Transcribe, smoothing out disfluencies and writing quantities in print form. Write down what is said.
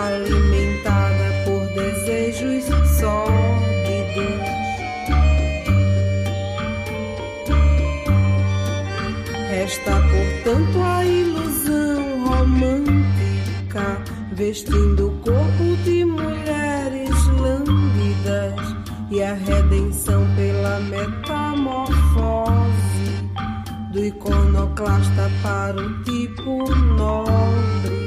alimentada por desejos sórdidos. Resta, portanto, a ilusão romântica, vestindo o corpo de mulheres lânguidas, e a redenção pela metamorfose do iconoclasta para o tipo nobre.